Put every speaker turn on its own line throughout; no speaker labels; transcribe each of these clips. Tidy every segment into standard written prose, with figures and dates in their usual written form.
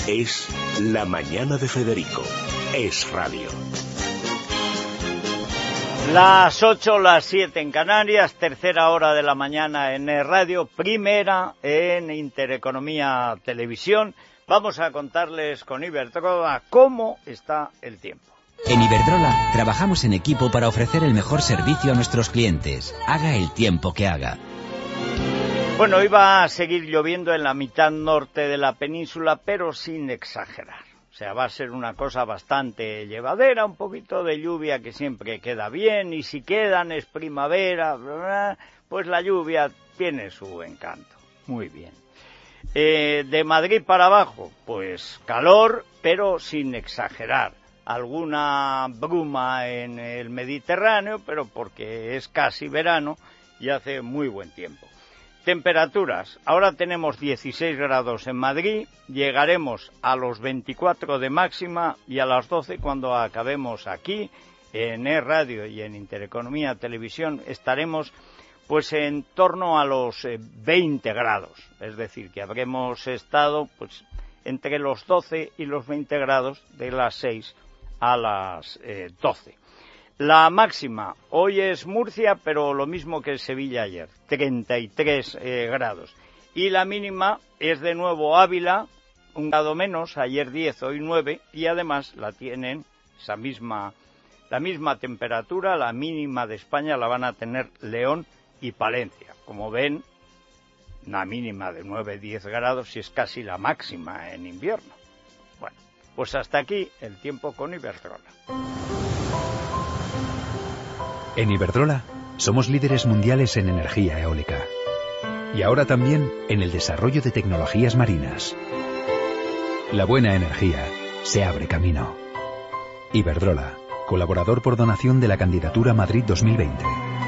Es La Mañana de Federico. Es radio.
Las 8, las 7 en Canarias, tercera hora de la mañana en radio, primera en Intereconomía Televisión. Vamos a contarles con Iberdrola cómo está el tiempo.
En Iberdrola trabajamos en equipo para ofrecer el mejor servicio a nuestros clientes, haga el tiempo que haga.
Bueno, iba a seguir lloviendo en la mitad norte de la península, pero sin exagerar. O sea, va a ser una cosa bastante llevadera, un poquito de lluvia que siempre queda bien, y si quedan es primavera, pues la lluvia tiene su encanto. Muy bien. De Madrid para abajo, pues calor, pero sin exagerar. Alguna bruma en el Mediterráneo, pero porque es casi verano y hace muy buen tiempo. Temperaturas, ahora tenemos 16 grados en Madrid, llegaremos a los 24 de máxima y a las 12 cuando acabemos aquí en Radio y en Intereconomía Televisión estaremos pues en torno a los 20 grados, es decir, que habremos estado pues entre los 12 y los 20 grados de las 6 a las 12. La máxima, hoy es Murcia, pero lo mismo que Sevilla ayer, 33 grados. Y la mínima es de nuevo Ávila, un grado menos, ayer 10, hoy 9, y además la tienen la misma temperatura, la mínima de España la van a tener León y Palencia. Como ven, una mínima de 9-10 grados y es casi la máxima en invierno. Bueno, pues hasta aquí el tiempo con Iberdrola.
En Iberdrola somos líderes mundiales en energía eólica y ahora también en el desarrollo de tecnologías marinas. La buena energía se abre camino. Iberdrola, colaborador por donación de la candidatura Madrid 2020.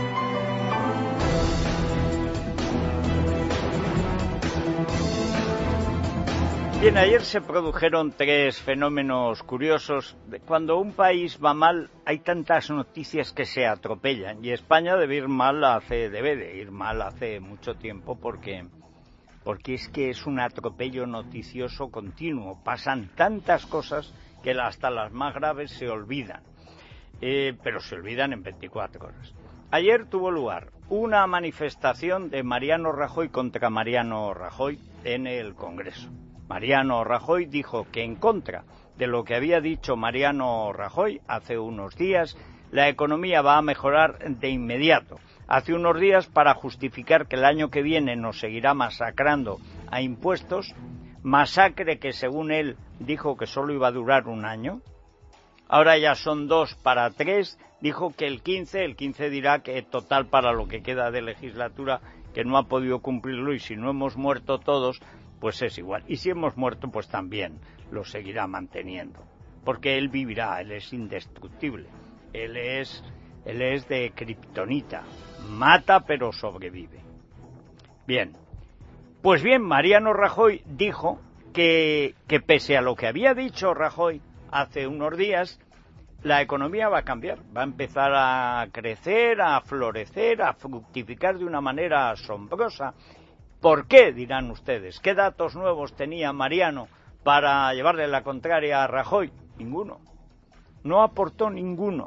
Bien, ayer se produjeron tres fenómenos curiosos. Cuando un país va mal, hay tantas noticias que se atropellan. Y España debe de ir mal hace mucho tiempo porque es que es un atropello noticioso continuo. Pasan tantas cosas que hasta las más graves se olvidan. Pero se olvidan en 24 horas. Ayer tuvo lugar una manifestación de Mariano Rajoy contra Mariano Rajoy en el Congreso. Mariano Rajoy dijo que en contra de lo que había dicho Mariano Rajoy hace unos días, la economía va a mejorar de inmediato. Hace unos días, para justificar que el año que viene nos seguirá masacrando a impuestos, masacre que según él dijo que solo iba a durar un año, ahora ya son 2 para 3, dijo que el 15 dirá que total para lo que queda de legislatura, que no ha podido cumplirlo y si no hemos muerto todos, pues es igual. Y si hemos muerto, pues también lo seguirá manteniendo. Porque él vivirá, él es indestructible. Él es de kriptonita. Mata pero sobrevive. Bien. Pues bien, Mariano Rajoy dijo que pese a lo que había dicho Rajoy hace unos días, la economía va a cambiar. Va a empezar a crecer, a florecer, a fructificar de una manera asombrosa. ¿Por qué? Dirán ustedes. ¿Qué datos nuevos tenía Mariano para llevarle la contraria a Rajoy? Ninguno. No aportó ninguno.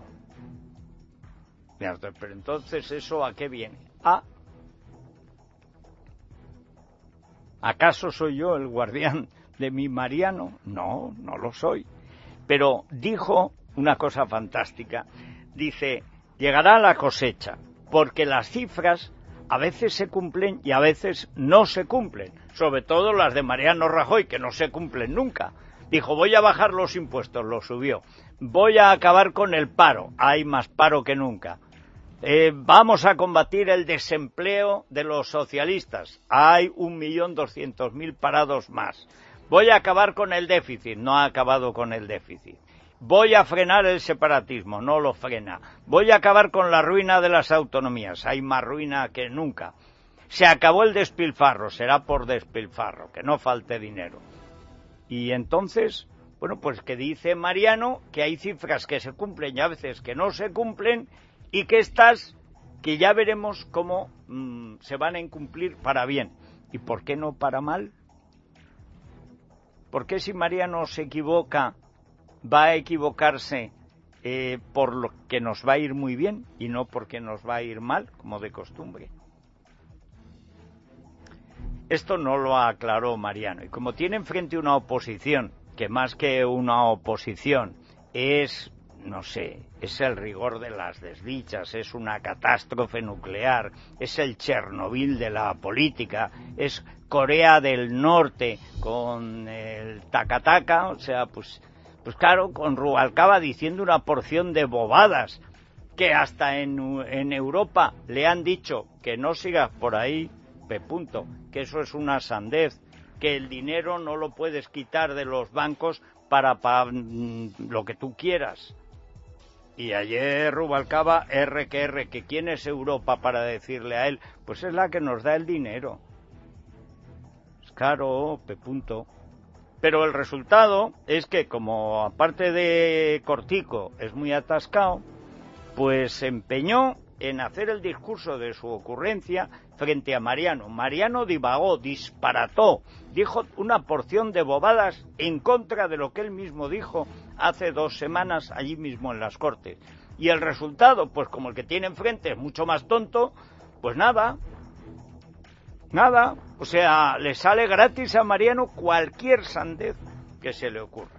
Pero entonces, ¿eso a qué viene? ¿Acaso soy yo el guardián de mi Mariano? No, no lo soy. Pero dijo una cosa fantástica. Dice, llegará la cosecha, porque las cifras a veces se cumplen y a veces no se cumplen, sobre todo las de Mariano Rajoy, que no se cumplen nunca. Dijo, voy a bajar los impuestos, los subió. Voy a acabar con el paro, hay más paro que nunca. Vamos a combatir el desempleo de los socialistas, hay 1.200.000 parados más. Voy a acabar con el déficit, no ha acabado con el déficit. Voy a frenar el separatismo, no lo frena. Voy a acabar con la ruina de las autonomías, hay más ruina que nunca. Se acabó el despilfarro, será por despilfarro, que no falte dinero. Y entonces, bueno, pues que dice Mariano que hay cifras que se cumplen y a veces que no se cumplen y que estas, que ya veremos cómo se van a incumplir para bien. ¿Y por qué no para mal? ¿Por qué si Mariano se equivoca, va a equivocarse por lo que nos va a ir muy bien y no porque nos va a ir mal, como de costumbre? Esto no lo aclaró Mariano. Y como tiene enfrente una oposición, que más que una oposición es, no sé, es el rigor de las desdichas, es una catástrofe nuclear, es el Chernobyl de la política, es Corea del Norte con el tacataca, o sea, pues claro, con Rubalcaba diciendo una porción de bobadas, que hasta en Europa le han dicho que no sigas por ahí, punto, que eso es una sandez, que el dinero no lo puedes quitar de los bancos para lo que tú quieras. Y ayer Rubalcaba, que quién es Europa para decirle a él, pues es la que nos da el dinero. Es claro, punto. Pero el resultado es que, como aparte de cortico es muy atascado, pues se empeñó en hacer el discurso de su ocurrencia frente a Mariano. Mariano divagó, disparató, dijo una porción de bobadas en contra de lo que él mismo dijo hace 2 semanas allí mismo en las Cortes. Y el resultado, pues como el que tiene enfrente es mucho más tonto, pues nada, o sea, le sale gratis a Mariano cualquier sandez que se le ocurra.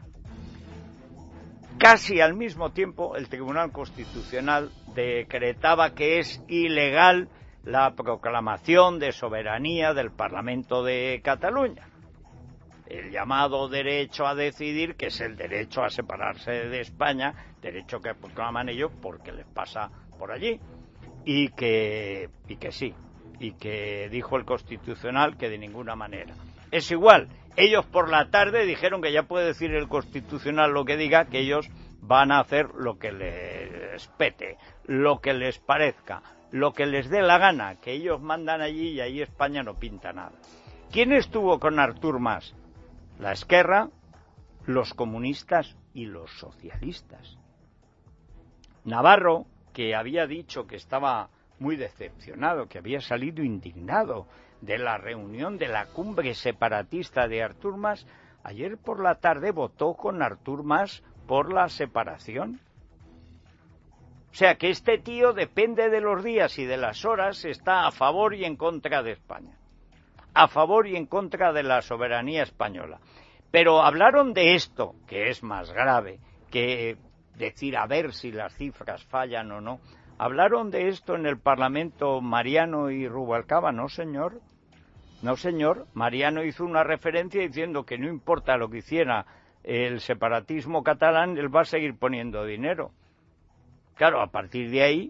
Casi al mismo tiempo, el Tribunal Constitucional decretaba que es ilegal la proclamación de soberanía del Parlamento de Cataluña. El llamado derecho a decidir, que es el derecho a separarse de España, derecho que proclaman ellos porque les pasa por allí, y que sí, y que dijo el Constitucional que de ninguna manera. Es igual, ellos por la tarde dijeron que ya puede decir el Constitucional lo que diga, que ellos van a hacer lo que les pete, lo que les parezca, lo que les dé la gana, que ellos mandan allí y ahí España no pinta nada. ¿Quién estuvo con Artur Mas? La Esquerra, los comunistas y los socialistas. Navarro, que había dicho que estaba muy decepcionado, que había salido indignado de la reunión de la cumbre separatista de Artur Mas, ayer por la tarde votó con Artur Mas por la separación. O sea que este tío, depende de los días y de las horas, está a favor y en contra de España, a favor y en contra de la soberanía española. Pero hablaron de esto, que es más grave que decir a ver si las cifras fallan o no. ¿Hablaron de esto en el Parlamento Mariano y Rubalcaba? No, señor. No, señor. Mariano hizo una referencia diciendo que no importa lo que hiciera el separatismo catalán, él va a seguir poniendo dinero. Claro, a partir de ahí,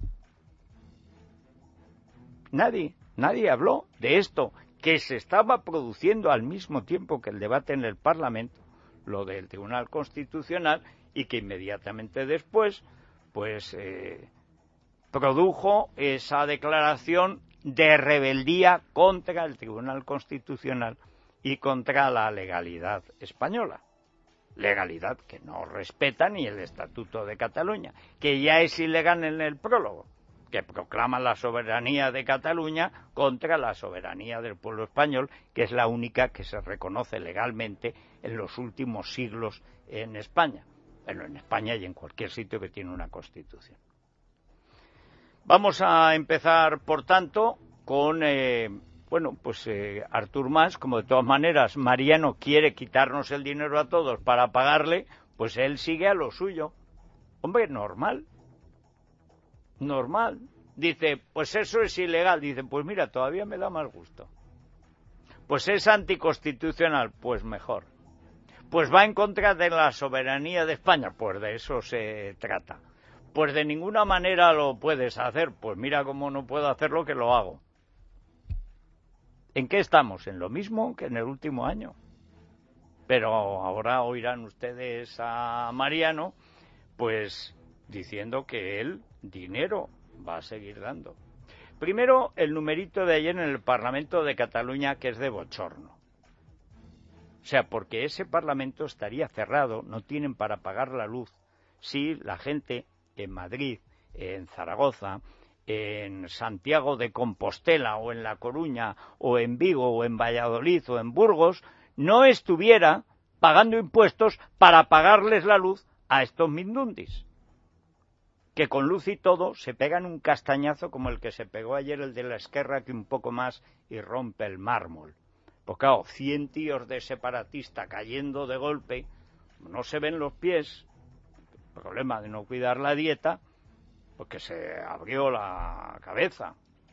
nadie habló de esto, que se estaba produciendo al mismo tiempo que el debate en el Parlamento, lo del Tribunal Constitucional, y que inmediatamente después, pues, produjo esa declaración de rebeldía contra el Tribunal Constitucional y contra la legalidad española. Legalidad que no respeta ni el Estatuto de Cataluña, que ya es ilegal en el prólogo, que proclama la soberanía de Cataluña contra la soberanía del pueblo español, que es la única que se reconoce legalmente en los últimos siglos en España. Bueno, en España y en cualquier sitio que tiene una Constitución. Vamos a empezar, por tanto, con Artur Mas. Como de todas maneras Mariano quiere quitarnos el dinero a todos para pagarle, pues él sigue a lo suyo. Hombre, normal. Dice, pues eso es ilegal. Dice, pues mira, todavía me da más gusto. Pues es anticonstitucional, pues mejor. Pues va en contra de la soberanía de España, pues de eso se trata. Pues de ninguna manera lo puedes hacer, pues mira cómo no puedo hacerlo, que lo hago. ¿En qué estamos? En lo mismo que en el último año. Pero ahora oirán ustedes a Mariano, pues diciendo que él dinero va a seguir dando. Primero, el numerito de ayer en el Parlamento de Cataluña, que es de bochorno. O sea, porque ese Parlamento estaría cerrado, no tienen para pagar la luz, si la gente en Madrid, en Zaragoza, en Santiago de Compostela o en La Coruña o en Vigo o en Valladolid o en Burgos no estuviera pagando impuestos para pagarles la luz a estos mindundis, que con luz y todo se pegan un castañazo como el que se pegó ayer el de la Esquerra, que un poco más y rompe el mármol. Pues claro, 100 tíos de separatista cayendo de golpe, no se ven los pies, el problema de no cuidar la dieta, porque se abrió la cabeza.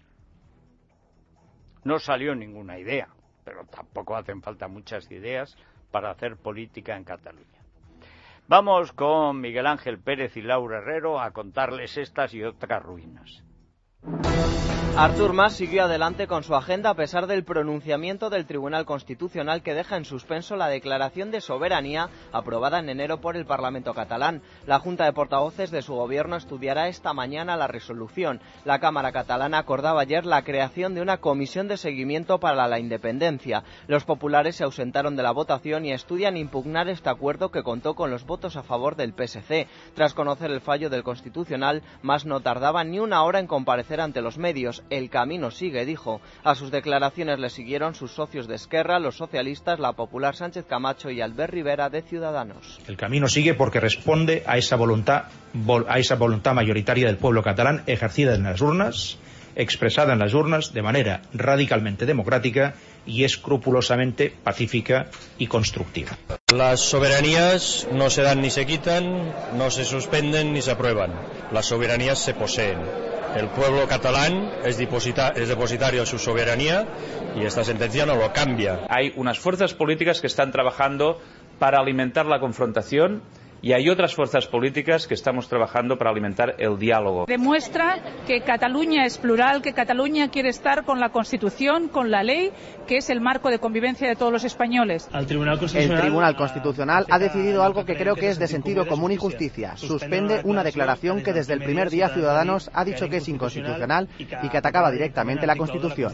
No salió ninguna idea, pero tampoco hacen falta muchas ideas para hacer política en Cataluña. Vamos con Miguel Ángel Pérez y Laura Herrero a contarles estas y otras ruinas.
Artur Mas siguió adelante con su agenda a pesar del pronunciamiento del Tribunal Constitucional que deja en suspenso la declaración de soberanía aprobada en enero por el Parlamento catalán. La Junta de Portavoces de su gobierno estudiará esta mañana la resolución. La Cámara catalana acordaba ayer la creación de una comisión de seguimiento para la independencia. Los populares se ausentaron de la votación y estudian impugnar este acuerdo que contó con los votos a favor del PSC. Tras conocer el fallo del Constitucional, Mas no tardaba ni una hora en comparecer ante los medios. El camino sigue, dijo. A sus declaraciones le siguieron sus socios de Esquerra, los socialistas, la popular Sánchez Camacho y Albert Rivera de Ciudadanos.
El camino sigue porque responde a esa voluntad mayoritaria del pueblo catalán ejercida en las urnas, expresada en las urnas de manera radicalmente democrática y escrupulosamente pacífica y constructiva.
Las soberanías no se dan ni se quitan, no se suspenden ni se aprueban. Las soberanías se poseen. El pueblo catalán es depositario de su soberanía y esta sentencia no lo cambia.
Hay unas fuerzas políticas que están trabajando para alimentar la confrontación y hay otras fuerzas políticas que estamos trabajando para alimentar el diálogo.
Demuestra que Cataluña es plural, que Cataluña quiere estar con la Constitución, con la ley, que es el marco de convivencia de todos los españoles.
El Tribunal Constitucional ha decidido algo que creo que es de sentido común y justicia. Suspende una declaración que desde el primer día Ciudadanos ha dicho que es inconstitucional y que atacaba directamente la Constitución.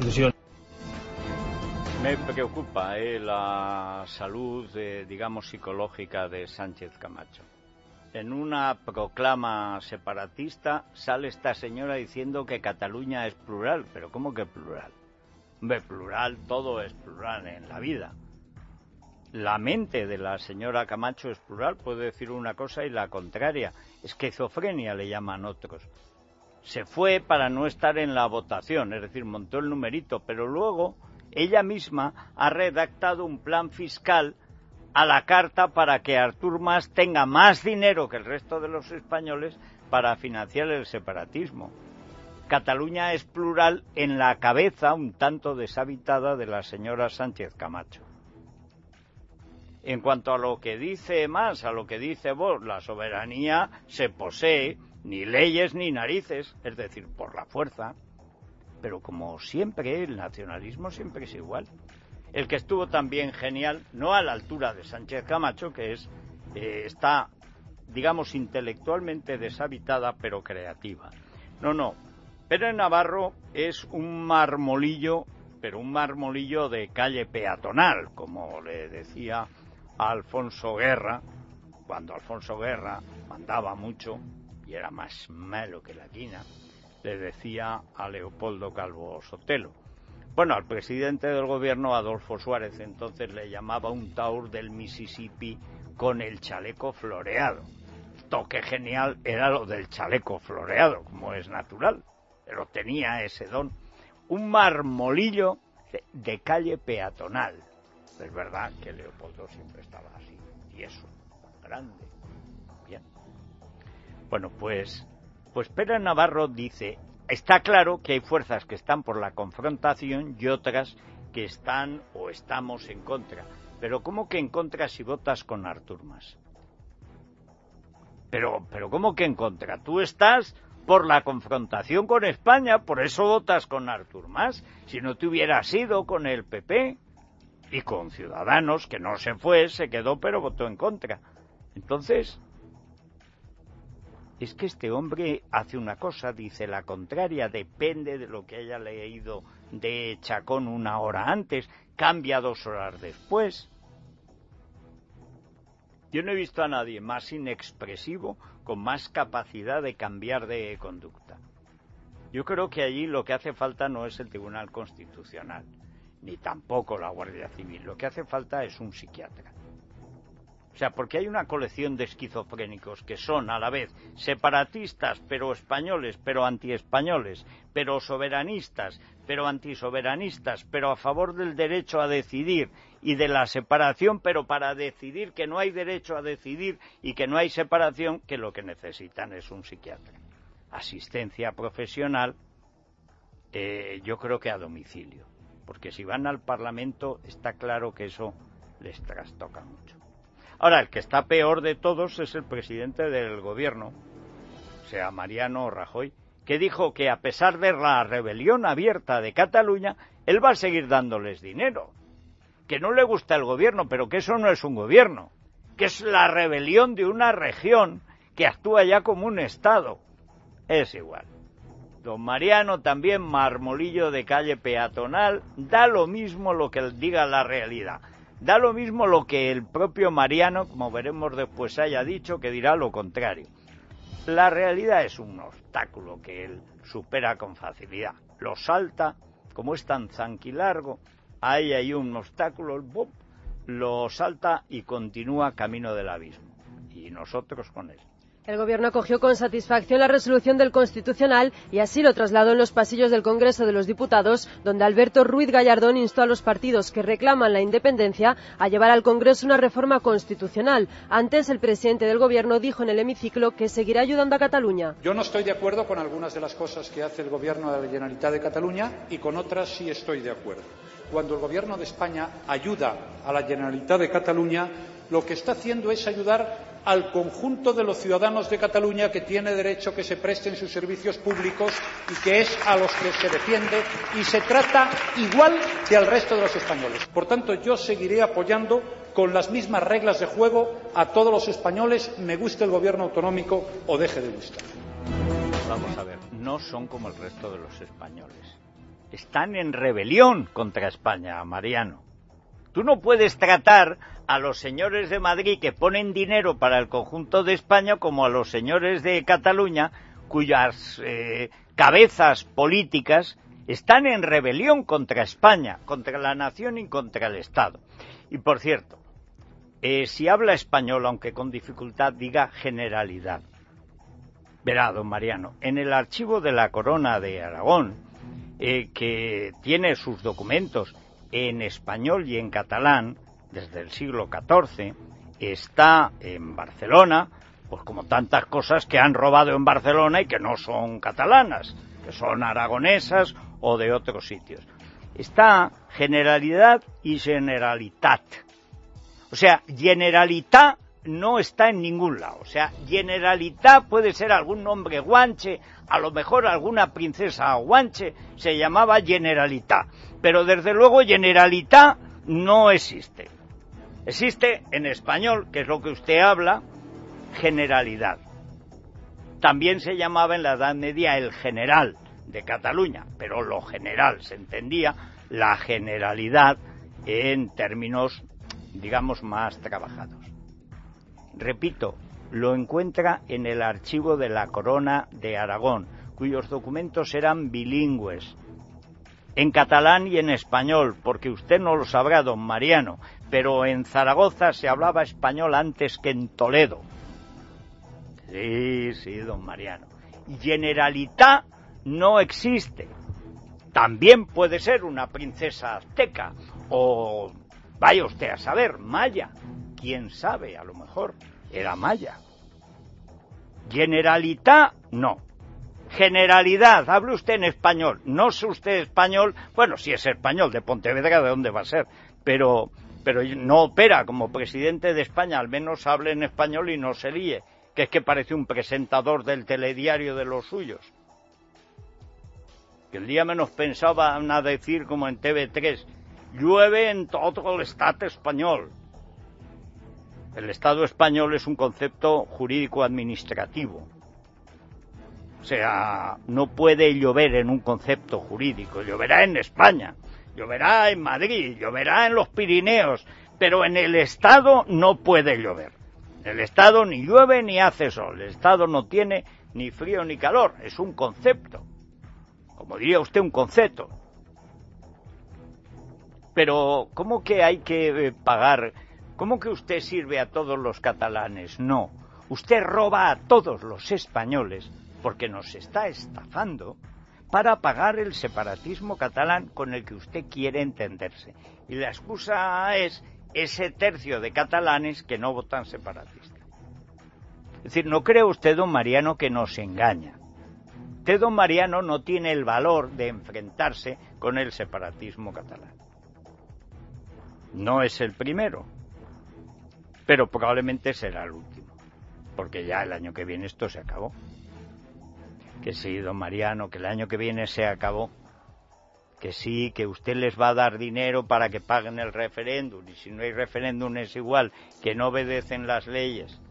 Me preocupa la salud, digamos, psicológica de Sánchez Camacho. En una proclama separatista sale esta señora diciendo que Cataluña es plural. ¿Pero cómo que plural? Hombre, plural, todo es plural en la vida. La mente de la señora Camacho es plural, puede decir una cosa y la contraria. Esquizofrenia le llaman otros. Se fue para no estar en la votación, es decir, montó el numerito, pero luego ella misma ha redactado un plan fiscal a la carta para que Artur Mas tenga más dinero que el resto de los españoles para financiar el separatismo. Cataluña es plural en la cabeza un tanto deshabitada de la señora Sánchez Camacho. En cuanto a lo que dice Mas, a lo que dice Vox, la soberanía se posee, ni leyes ni narices, es decir, por la fuerza. Pero como siempre, el nacionalismo siempre es igual. El que estuvo también genial, no a la altura de Sánchez Camacho, que está, digamos, intelectualmente deshabitada, pero creativa. No. Pérez Navarro es un marmolillo, pero un marmolillo de calle peatonal, como le decía a Alfonso Guerra, cuando Alfonso Guerra mandaba mucho y era más malo que la quina. Le decía a Leopoldo Calvo Sotelo. Bueno, al presidente del gobierno, Adolfo Suárez, entonces le llamaba un taur del Mississippi con el chaleco floreado. Toque genial era lo del chaleco floreado, como es natural, pero tenía ese don. Un marmolillo de calle peatonal. Es verdad que Leopoldo siempre estaba así, y eso, grande. Bien. Bueno, pues Pérez Navarro dice, está claro que hay fuerzas que están por la confrontación y otras que están o estamos en contra. Pero ¿cómo que en contra si votas con Artur Mas? Pero ¿cómo que en contra? Tú estás por la confrontación con España, por eso votas con Artur Mas. Si no te hubieras ido con el PP y con Ciudadanos, que no se fue, se quedó pero votó en contra. Entonces, es que este hombre hace una cosa, dice la contraria, depende de lo que haya leído de Chacón una hora antes, cambia 2 horas después. Yo no he visto a nadie más inexpresivo, con más capacidad de cambiar de conducta. Yo creo que allí lo que hace falta no es el Tribunal Constitucional, ni tampoco la Guardia Civil. Lo que hace falta es un psiquiatra. O sea, porque hay una colección de esquizofrénicos que son a la vez separatistas, pero españoles, pero antiespañoles, pero soberanistas, pero antisoberanistas, pero a favor del derecho a decidir y de la separación, pero para decidir que no hay derecho a decidir y que no hay separación, que lo que necesitan es un psiquiatra. Asistencia profesional, yo creo que a domicilio, porque si van al Parlamento está claro que eso les trastoca mucho. Ahora, el que está peor de todos es el presidente del gobierno, o sea, Mariano Rajoy, que dijo que a pesar de la rebelión abierta de Cataluña, él va a seguir dándoles dinero, que no le gusta el gobierno, pero que eso no es un gobierno, que es la rebelión de una región que actúa ya como un Estado. Es igual. Don Mariano también marmolillo de calle peatonal, da lo mismo lo que diga la realidad. Da lo mismo lo que el propio Mariano, como veremos después, haya dicho, que dirá lo contrario. La realidad es un obstáculo que él supera con facilidad. Lo salta, como es tan zanquilargo, ahí hay un obstáculo, ¡bum!, lo salta y continúa camino del abismo. Y nosotros con él.
El Gobierno acogió con satisfacción la resolución del Constitucional y así lo trasladó en los pasillos del Congreso de los Diputados, donde Alberto Ruiz Gallardón instó a los partidos que reclaman la independencia a llevar al Congreso una reforma constitucional. Antes, el presidente del Gobierno dijo en el hemiciclo que seguirá ayudando a Cataluña.
Yo no estoy de acuerdo con algunas de las cosas que hace el Gobierno de la Generalitat de Cataluña y con otras sí estoy de acuerdo. Cuando el Gobierno de España ayuda a la Generalitat de Cataluña, lo que está haciendo es ayudar al conjunto de los ciudadanos de Cataluña que tiene derecho a que se presten sus servicios públicos y que es a los que se defiende y se trata igual que al resto de los españoles. Por tanto, yo seguiré apoyando con las mismas reglas de juego a todos los españoles, me guste el gobierno autonómico o deje de gustar.
Vamos a ver, no son como el resto de los españoles. Están en rebelión contra España, Mariano. Tú no puedes tratar a los señores de Madrid que ponen dinero para el conjunto de España como a los señores de Cataluña cuyas cabezas políticas están en rebelión contra España, contra la nación y contra el Estado. Y por cierto, si habla español, aunque con dificultad, diga Generalidad. Verá, don Mariano, en el archivo de la Corona de Aragón, que tiene sus documentos en español y en catalán desde el siglo XIV, está en Barcelona, pues como tantas cosas que han robado en Barcelona y que no son catalanas, que son aragonesas o de otros sitios. Está Generalidad y Generalitat. O sea, Generalitat no está en ningún lado. O sea, Generalitat puede ser algún nombre guanche, a lo mejor alguna princesa guanche se llamaba Generalitat, pero desde luego Generalitat no existe. Existe en español, que es lo que usted habla, Generalidad. También se llamaba en la Edad Media el General de Cataluña, pero lo general se entendía, la Generalidad en términos, digamos, más trabajados. Repito, lo encuentra en el archivo de la Corona de Aragón, cuyos documentos eran bilingües, en catalán y en español, porque usted no lo sabrá, don Mariano, pero en Zaragoza se hablaba español antes que en Toledo. Sí, don Mariano. Generalitat no existe. También puede ser una princesa azteca, o vaya usted a saber, maya. Quién sabe, a lo mejor era maya. Generalitat, no. Generalidad, hable usted en español. No es usted español, bueno, si es español, de Pontevedra, ¿de dónde va a ser? Pero no opera como presidente de España, al menos hable en español y no se líe, que es que parece un presentador del telediario de los suyos. Que el día menos pensaban a decir, como en TV3, llueve en todo el Estado español. El Estado español es un concepto jurídico-administrativo. O sea, no puede llover en un concepto jurídico. Lloverá en España, lloverá en Madrid, lloverá en los Pirineos, pero en el Estado no puede llover. El Estado ni llueve ni hace sol. El Estado no tiene ni frío ni calor. Es un concepto. Como diría usted, un concepto. Pero, ¿cómo que hay que pagar? ¿Cómo que usted sirve a todos los catalanes? No, usted roba a todos los españoles porque nos está estafando para pagar el separatismo catalán con el que usted quiere entenderse. Y la excusa es ese tercio de catalanes que no votan separatista. Es decir, ¿no cree usted, don Mariano, que nos engaña? Usted, don Mariano, no tiene el valor de enfrentarse con el separatismo catalán. No es el primero, pero probablemente será el último, porque ya el año que viene esto se acabó. Que sí, don Mariano, que el año que viene se acabó. Que sí, que usted les va a dar dinero para que paguen el referéndum, y si no hay referéndum es igual, que no obedecen las leyes.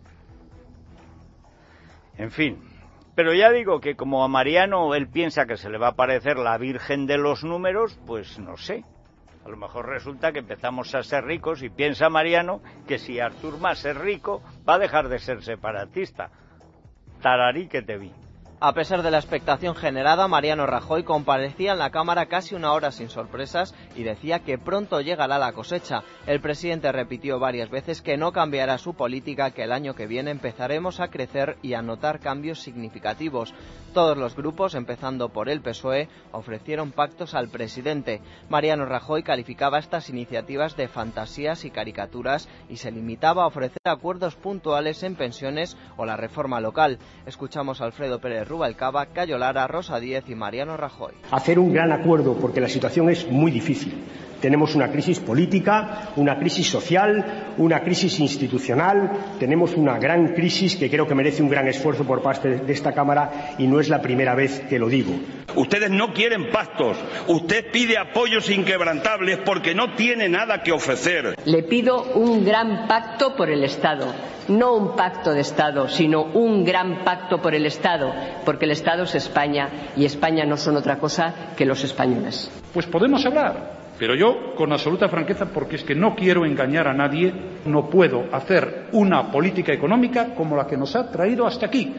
En fin, pero ya digo que como a Mariano él piensa que se le va a aparecer la Virgen de los números, pues no sé. A lo mejor resulta que empezamos a ser ricos y piensa Mariano que si Artur Mas es rico va a dejar de ser separatista. Tararí que te vi.
A pesar de la expectación generada, Mariano Rajoy comparecía en la Cámara casi una hora sin sorpresas y decía que pronto llegará la cosecha. El presidente repitió varias veces que no cambiará su política, que el año que viene empezaremos a crecer y a notar cambios significativos. Todos los grupos, empezando por el PSOE, ofrecieron pactos al presidente. Mariano Rajoy calificaba estas iniciativas de fantasías y caricaturas y se limitaba a ofrecer acuerdos puntuales en pensiones o la reforma local. Escuchamos a Alfredo Pérez Rubalcaba, Cayo Lara, Rosa Díez y Mariano Rajoy.
Hacer un gran acuerdo porque la situación es muy difícil. Tenemos una crisis política, una crisis social, una crisis institucional, tenemos una gran crisis que creo que merece un gran esfuerzo por parte de esta Cámara y no es la primera vez que lo digo.
Ustedes no quieren pactos, usted pide apoyos inquebrantables porque no tiene nada que ofrecer.
Le pido un gran pacto por el Estado, no un pacto de Estado, sino un gran pacto por el Estado, porque el Estado es España y España no son otra cosa que los españoles.
Pues podemos hablar. Pero yo, con absoluta franqueza, porque es que no quiero engañar a nadie, no puedo hacer una política económica como la que nos ha traído hasta aquí.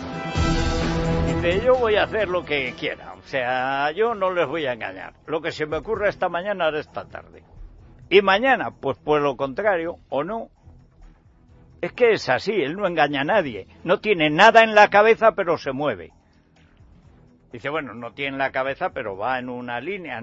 Dice, yo voy a hacer lo que quiera, o sea, yo no les voy a engañar. Lo que se me ocurra esta mañana haré esta tarde. Y mañana, pues lo contrario, o no. Es que es así, él no engaña a nadie. No tiene nada en la cabeza, pero se mueve. Dice, bueno, no tiene en la cabeza, pero va en una línea.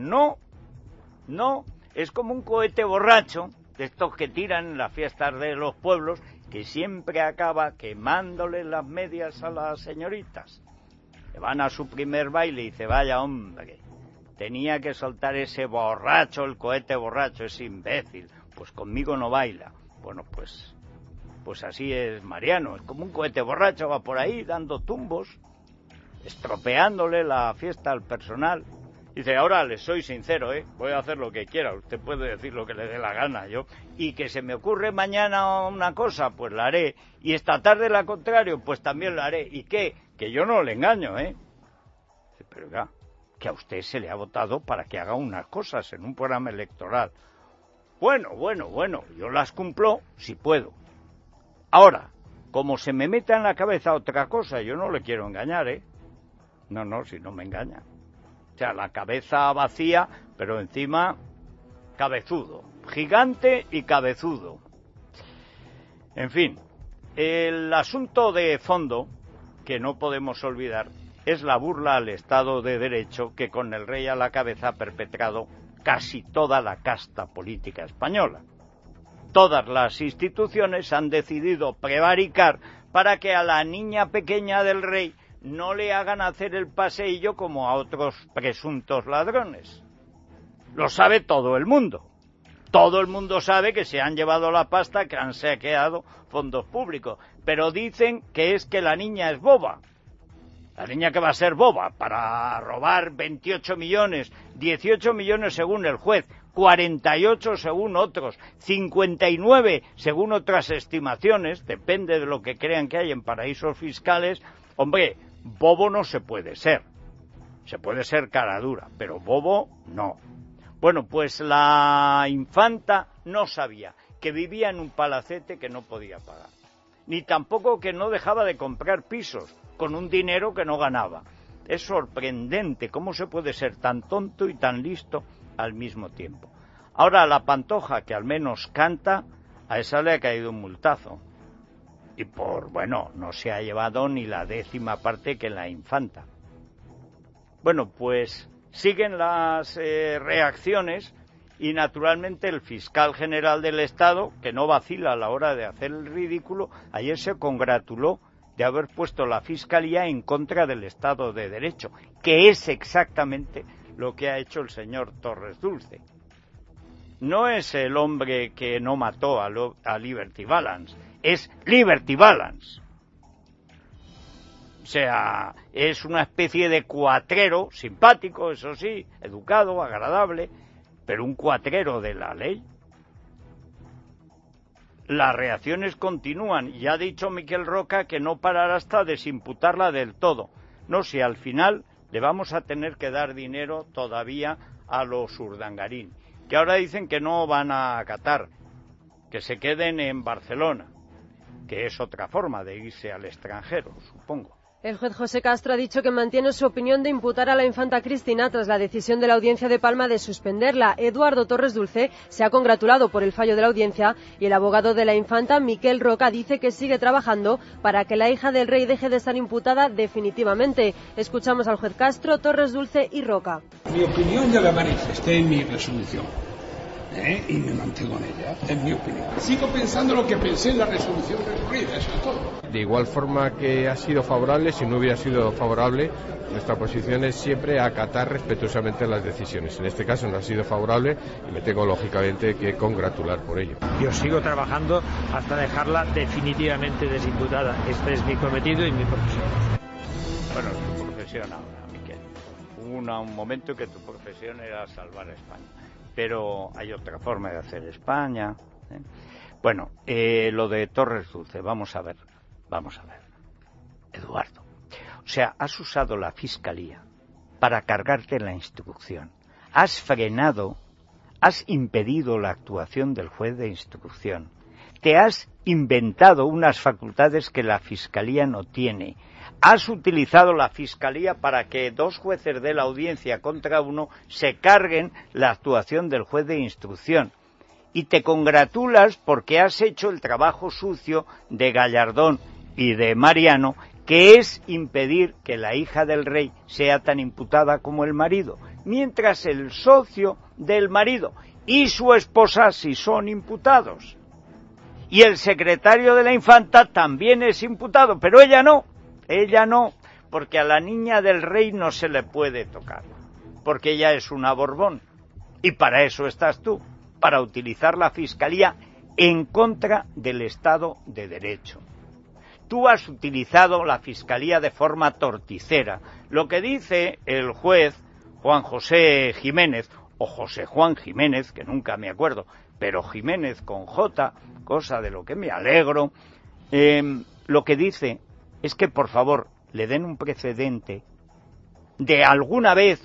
No, es como un cohete borracho, de estos que tiran en las fiestas de los pueblos, que siempre acaba quemándole las medias a las señoritas. Le van a su primer baile y dice, vaya hombre, tenía que soltar ese borracho, el cohete borracho, ese imbécil, pues conmigo no baila. Bueno, pues así es Mariano, es como un cohete borracho, va por ahí dando tumbos, estropeándole la fiesta al personal. Dice, ahora les soy sincero, voy a hacer lo que quiera, usted puede decir lo que le dé la gana, y que se me ocurre mañana una cosa, pues la haré, y esta tarde la contrario, pues también la haré, ¿y qué? Que yo no le engaño, Dice, pero ya, que a usted se le ha votado para que haga unas cosas en un programa electoral. Bueno, yo las cumplo si puedo. Ahora, como se me meta en la cabeza otra cosa, yo no le quiero engañar, No, si no me engaña. O sea, la cabeza vacía, pero encima cabezudo, gigante y cabezudo. En fin, el asunto de fondo, que no podemos olvidar, es la burla al Estado de Derecho que con el rey a la cabeza ha perpetrado casi toda la casta política española. Todas las instituciones han decidido prevaricar para que a la niña pequeña del rey no le hagan hacer el paseillo como a otros presuntos ladrones. Lo sabe todo el mundo. Todo el mundo sabe que se han llevado la pasta, que han saqueado fondos públicos. Pero dicen que es que la niña es boba. La niña que va a ser boba para robar 28 millones, 18 millones según el juez, 48 según otros, 59 según otras estimaciones, depende de lo que crean que hay en paraísos fiscales. Hombre, bobo no se puede ser. Se puede ser cara dura, pero bobo no. Bueno, pues la infanta no sabía que vivía en un palacete que no podía pagar, ni tampoco que no dejaba de comprar pisos con un dinero que no ganaba. Es sorprendente cómo se puede ser tan tonto y tan listo al mismo tiempo. Ahora la Pantoja, que al menos canta, a esa le ha caído un multazo. Y no se ha llevado ni la 10ª parte que la infanta. Bueno, pues siguen las reacciones y naturalmente el fiscal general del Estado, que no vacila a la hora de hacer el ridículo, ayer se congratuló de haber puesto la Fiscalía en contra del Estado de Derecho, que es exactamente lo que ha hecho el señor Torres Dulce. No es el hombre que no mató a Liberty Balance, es Liberty Balance. O sea, es una especie de cuatrero, simpático, eso sí, educado, agradable, pero un cuatrero de la ley. Las reacciones continúan y ha dicho Miquel Roca que no parará hasta desimputarla del todo. No, si al final le vamos a tener que dar dinero todavía a los Urdangarín, que ahora dicen que no van a acatar, que se queden en Barcelona, que es otra forma de irse al extranjero, supongo.
El juez José Castro ha dicho que mantiene su opinión de imputar a la infanta Cristina tras la decisión de la Audiencia de Palma de suspenderla. Eduardo Torres Dulce se ha congratulado por el fallo de la Audiencia y el abogado de la infanta, Miquel Roca, dice que sigue trabajando para que la hija del rey deje de estar imputada definitivamente. Escuchamos al juez Castro, Torres Dulce y Roca.
Mi opinión ya la manifesté en mi resolución. Y me mantengo en ella, en mi opinión. Sigo pensando lo que pensé en la resolución recurrida, eso es todo.
De igual forma que ha sido favorable, si no hubiera sido favorable, nuestra posición es siempre acatar respetuosamente las decisiones. En este caso no ha sido favorable y me tengo lógicamente que congratular por ello.
Yo sigo trabajando hasta dejarla definitivamente desimputada. Este es mi cometido y mi profesión.
Bueno, es tu profesión ahora, Miquel. Hubo un momento que tu profesión era salvar a España. Pero hay otra forma de hacer España. Bueno, lo de Torres Dulce, vamos a ver, Eduardo. O sea, has usado la Fiscalía para cargarte la instrucción. Has frenado, has impedido la actuación del juez de instrucción. Te has inventado unas facultades que la Fiscalía no tiene. Has utilizado la Fiscalía para que 2 jueces de la audiencia contra uno se carguen la actuación del juez de instrucción. Y te congratulas porque has hecho el trabajo sucio de Gallardón y de Mariano, que es impedir que la hija del rey sea tan imputada como el marido, mientras el socio del marido y su esposa sí son imputados. Y el secretario de la infanta también es imputado, pero ella no, porque a la niña del rey no se le puede tocar, porque ella es una Borbón. Y para eso estás tú, para utilizar la Fiscalía en contra del Estado de Derecho. Tú has utilizado la Fiscalía de forma torticera. Lo que dice el juez Juan José Jiménez, o José Juan Jiménez, que nunca me acuerdo, pero Jiménez con J, cosa de lo que me alegro, lo que dice es que por favor le den un precedente de alguna vez,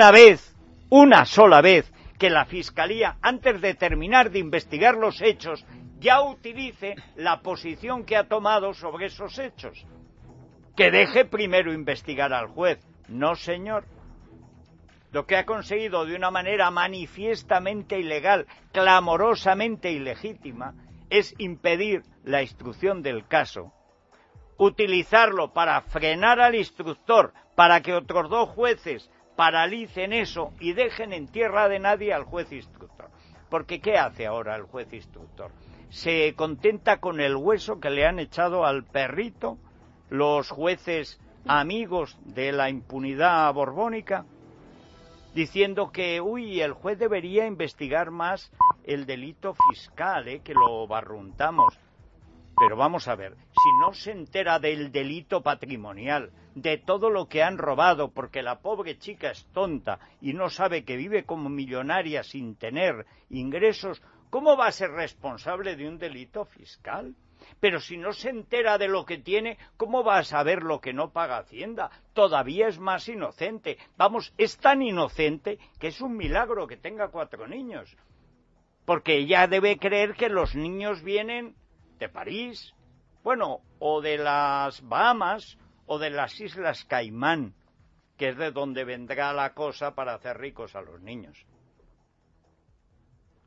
una sola vez, que la Fiscalía, antes de terminar de investigar los hechos, ya utilice la posición que ha tomado sobre esos hechos. Que deje primero investigar al juez. No, señor. Lo que ha conseguido de una manera manifiestamente ilegal, clamorosamente ilegítima, es impedir la instrucción del caso, utilizarlo para frenar al instructor, para que otros 2 jueces paralicen eso y dejen en tierra de nadie al juez instructor. Porque ¿qué hace ahora el juez instructor? Se contenta con el hueso que le han echado al perrito los jueces amigos de la impunidad borbónica, diciendo que, el juez debería investigar más el delito fiscal, que lo barruntamos. Pero vamos a ver, si no se entera del delito patrimonial, de todo lo que han robado, porque la pobre chica es tonta y no sabe que vive como millonaria sin tener ingresos, ¿cómo va a ser responsable de un delito fiscal? Pero si no se entera de lo que tiene, ¿cómo va a saber lo que no paga Hacienda? Todavía es más inocente. Vamos, es tan inocente que es un milagro que tenga 4 niños. Porque ella debe creer que los niños vienen de París, o de las Bahamas, o de las Islas Caimán, que es de donde vendrá la cosa para hacer ricos a los niños.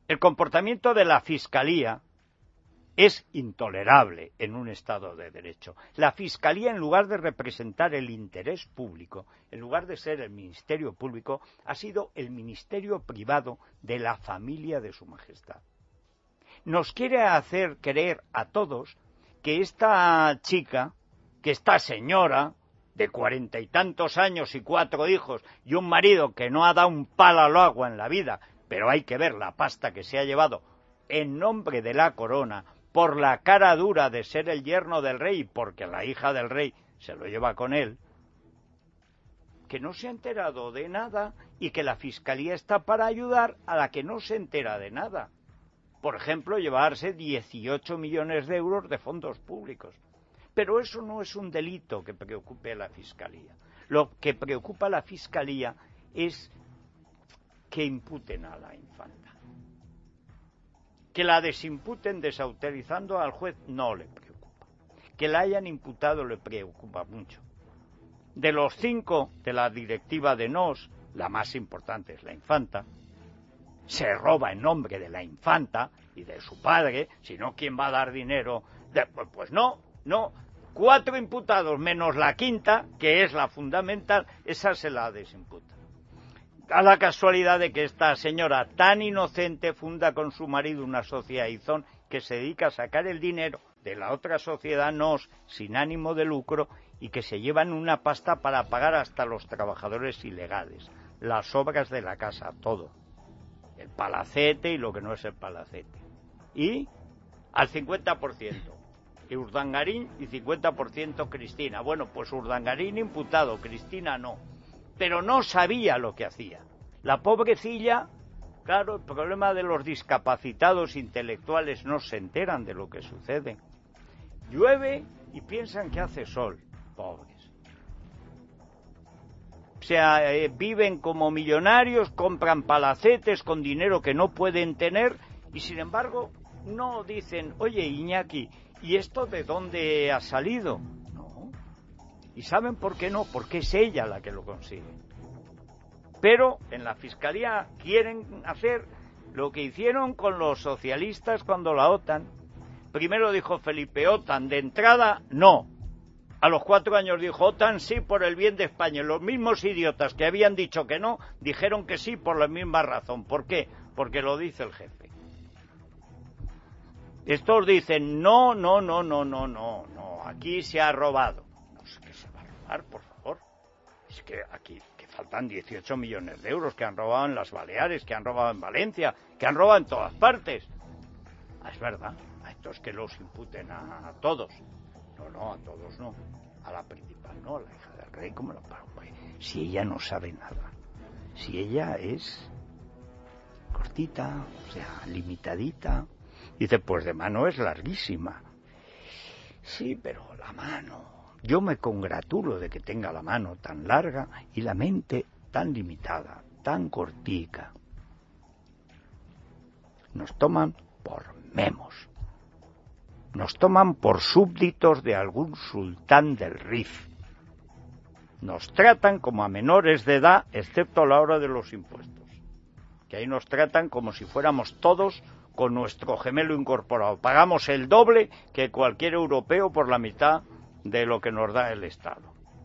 El comportamiento de la Fiscalía es intolerable en un Estado de Derecho. La Fiscalía, en lugar de representar el interés público, en lugar de ser el Ministerio Público, ha sido el Ministerio Privado de la familia de Su Majestad. Nos quiere hacer creer a todos que esta chica, que esta señora de 40 y tantos años y 4 hijos y un marido que no ha dado un palo al agua en la vida, pero hay que ver la pasta que se ha llevado en nombre de la corona, por la cara dura de ser el yerno del rey, porque la hija del rey se lo lleva con él, que no se ha enterado de nada y que la Fiscalía está para ayudar a la que no se entera de nada. Por ejemplo, llevarse 18 millones de euros de fondos públicos. Pero eso no es un delito que preocupe a la Fiscalía. Lo que preocupa a la Fiscalía es que imputen a la infanta. Que la desimputen desautorizando al juez no le preocupa. Que la hayan imputado le preocupa mucho. De los 5 de la directiva de NOS, la más importante es la infanta, se roba en nombre de la infanta y de su padre, si no, ¿quién va a dar dinero? Pues no. 4 imputados menos la quinta, que es la fundamental, esa se la desimputa. A la casualidad de que esta señora tan inocente funda con su marido una sociedad Izón que se dedica a sacar el dinero de la otra sociedad NOS sin ánimo de lucro y que se llevan una pasta para pagar hasta los trabajadores ilegales, las obras de la casa, todo. El palacete y lo que no es el palacete. Y al 50%. Urdangarín y 50% Cristina. Bueno, pues Urdangarín imputado, Cristina no. Pero no sabía lo que hacía. La pobrecilla, claro, el problema de los discapacitados intelectuales, no se enteran de lo que sucede. Llueve y piensan que hace sol, pobres. O sea, viven como millonarios, compran palacetes con dinero que no pueden tener y sin embargo no dicen, oye Iñaki, ¿y esto de dónde ha salido? No. ¿Y saben por qué no? Porque es ella la que lo consigue. Pero en la Fiscalía quieren hacer lo que hicieron con los socialistas cuando la OTAN. Primero dijo Felipe, OTAN de entrada, no. A los 4 años dijo OTAN sí por el bien de España. Los mismos idiotas que habían dicho que no, dijeron que sí por la misma razón. ¿Por qué? Porque lo dice el jefe. Estos dicen, no, aquí se ha robado. No sé qué se va a robar, por favor. Es que aquí que faltan 18 millones de euros que han robado en las Baleares, que han robado en Valencia, que han robado en todas partes. Es verdad, a estos que los imputen a todos. No, a todos no. A la principal no, a la hija del rey, ¿cómo la paró? Si ella no sabe nada. Si ella es cortita, o sea, limitadita. Dice, pues de mano es larguísima. Sí, pero la mano... Yo me congratulo de que tenga la mano tan larga y la mente tan limitada, tan cortica. Nos toman por memos. Nos toman por súbditos de algún sultán del Rif. Nos tratan como a menores de edad, excepto a la hora de los impuestos. Que ahí nos tratan como si fuéramos todos con nuestro gemelo incorporado. Pagamos el doble que cualquier europeo por la mitad de lo que nos da el Estado.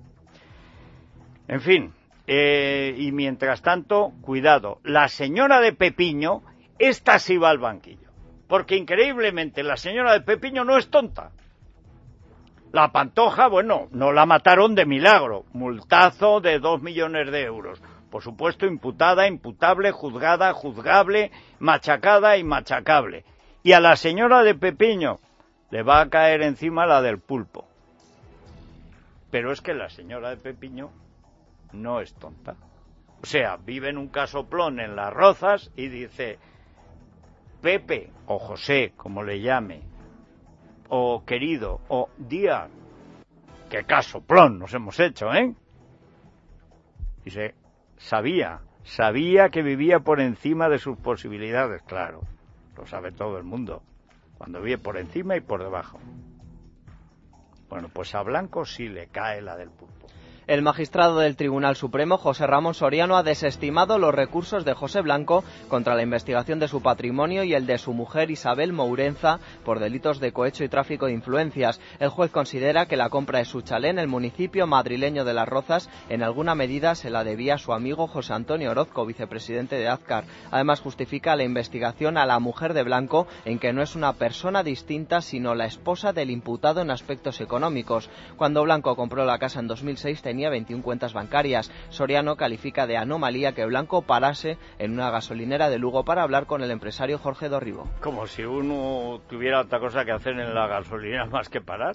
En fin, y mientras tanto, cuidado, la señora de Pepiño, esta sí va al banquillo, porque increíblemente la señora de Pepiño no es tonta. La Pantoja, bueno, no la mataron de milagro, multazo de 2 millones de euros. Por supuesto, imputada, imputable, juzgada, juzgable, machacada y machacable. Y a la señora de Pepiño le va a caer encima la del Pulpo. Pero es que la señora de Pepiño no es tonta. O sea, vive en un casoplón en Las Rozas y dice, Pepe, o José, como le llame, o querido, o Día, qué casoplón nos hemos hecho, ¿eh? Dice, sabía que vivía por encima de sus posibilidades, claro, lo sabe todo el mundo, cuando vive por encima y por debajo. Bueno, pues a Blanco sí le cae la del Pulpo.
El magistrado del Tribunal Supremo, José Ramón Soriano, ha desestimado los recursos de José Blanco contra la investigación de su patrimonio y el de su mujer Isabel Mourenza por delitos de cohecho y tráfico de influencias. El juez considera que la compra de su chalet en el municipio madrileño de Las Rozas en alguna medida se la debía a su amigo José Antonio Orozco, vicepresidente de Azcar. Además, justifica la investigación a la mujer de Blanco en que no es una persona distinta sino la esposa del imputado en aspectos económicos. Cuando Blanco compró la casa en 2006 tenía 21 cuentas bancarias. Soriano califica de anomalía que Blanco parase en una gasolinera de Lugo para hablar con el empresario Jorge Dorribo.
Como si uno tuviera otra cosa que hacer en la gasolinera más que parar.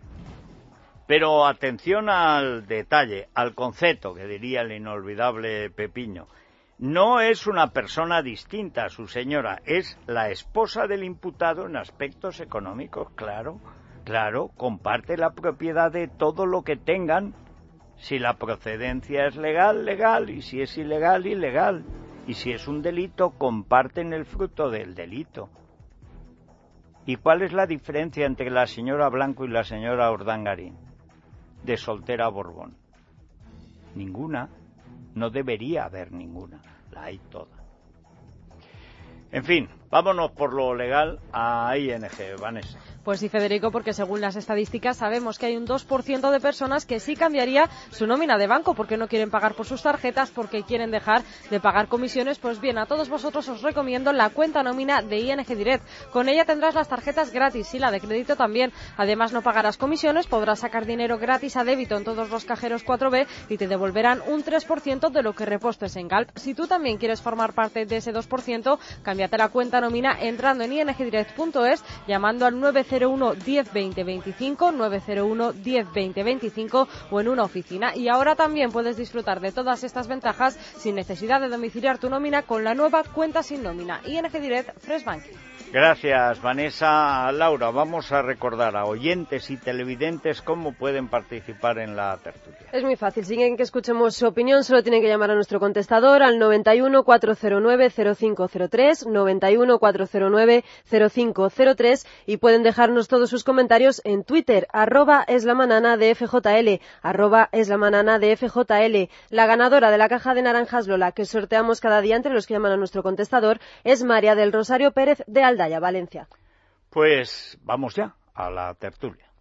Pero atención al detalle, al concepto, que diría el inolvidable Pepiño. No es una persona distinta a su señora, es la esposa del imputado en aspectos económicos, claro, comparte la propiedad de todo lo que tengan. Si la procedencia es legal, legal, y si es ilegal, ilegal. Y si es un delito, comparten el fruto del delito. ¿Y cuál es la diferencia entre la señora Blanco y la señora Urdangarín? De soltera a Borbón. Ninguna. No debería haber ninguna. La hay toda. En fin, vámonos por lo legal a ING, Vanessa.
Pues sí, Federico, porque según las estadísticas sabemos que hay un 2% de personas que sí cambiaría su nómina de banco porque no quieren pagar por sus tarjetas, porque quieren dejar de pagar comisiones. Pues bien, a todos vosotros os recomiendo la cuenta nómina de ING Direct. Con ella tendrás las tarjetas gratis y la de crédito también. Además, no pagarás comisiones, podrás sacar dinero gratis a débito en todos los cajeros 4B y te devolverán un 3% de lo que repostes en Galp. Si tú también quieres formar parte de ese 2%, cámbiate la cuenta nómina entrando en ingdirect.es, llamando al 901 10 20 25, 901 10 20 25 o en una oficina. Y ahora también puedes disfrutar de todas estas ventajas sin necesidad de domiciliar tu nómina con la nueva cuenta sin nómina ING Direct Fresh Banking.
Gracias, Vanessa. Laura, vamos a recordar a oyentes y televidentes cómo pueden participar en la tertulia.
Es muy fácil, si quieren que escuchemos su opinión, solo tienen que llamar a nuestro contestador al 91 409 0503, 91 409 0503 y pueden dejarnos todos sus comentarios en Twitter, @eslamanana de FJL, @eslamanana de FJL. La ganadora de la caja de naranjas Lola que sorteamos cada día entre los que llaman a nuestro contestador es María del Rosario Pérez de Aldaya, Valencia.
Pues vamos ya a la tertulia.